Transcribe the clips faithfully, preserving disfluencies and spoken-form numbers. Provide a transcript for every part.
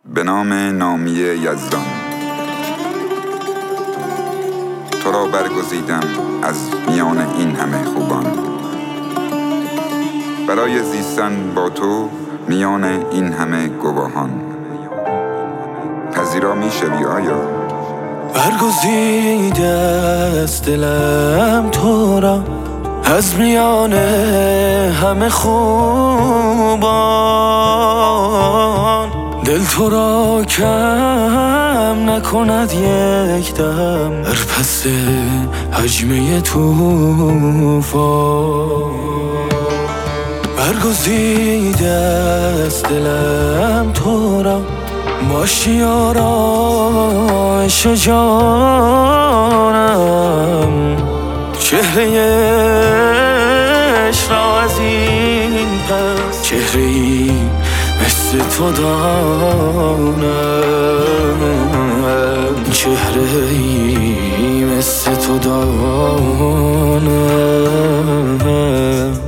به نام نامی یزدان. تو را برگزیدم از میان این همه خوبان، برای زیستن با تو میان این همه گواهان. پذیرا می شوی آیا؟ برگزیده از دلم تو را از میان همه خوبان. دل تو را کم نکند یک دم در پس حجمه طوفان. برگزیده از دلم تو را باشی آرایش جانم. چهره‌اش را از این پس چهره‌ای مثل تو دانم، چهره‌ای مثل تو دانم.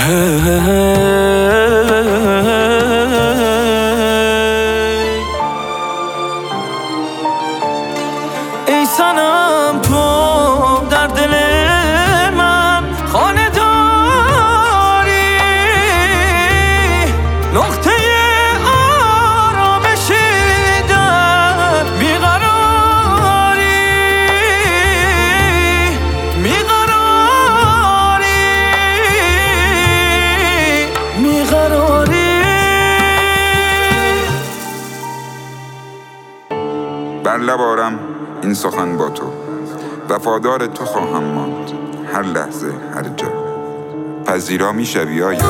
ای صنم تو در دل من خانه داری، نقطه آرامشی در بیقراری، بیقراری، بیقراری. بر لب آرم این سخن با تو، وفادار تو خواهم ماند هر لحظه هر جا. پذیرا می شوی آیا؟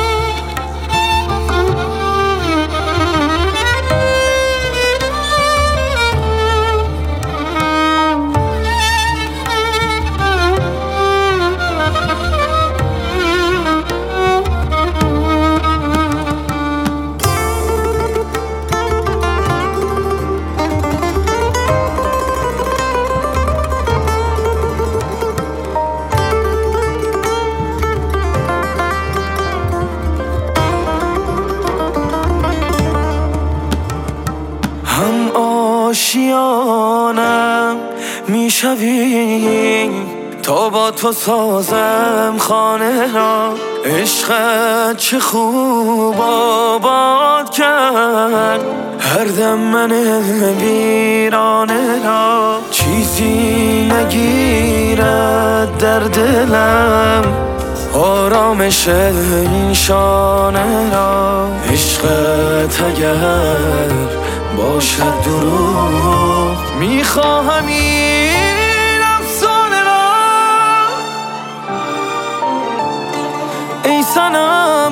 هم آشیانم میشوی تا با تو سازم خانه را. عشقت چه خوب آباد کرد هر دم من ویرانه را. چیزی نگیرد در دلم آرامش این شانه را. عشقت اگر باشد دروغ میخواهم این افسانه را. ای صنم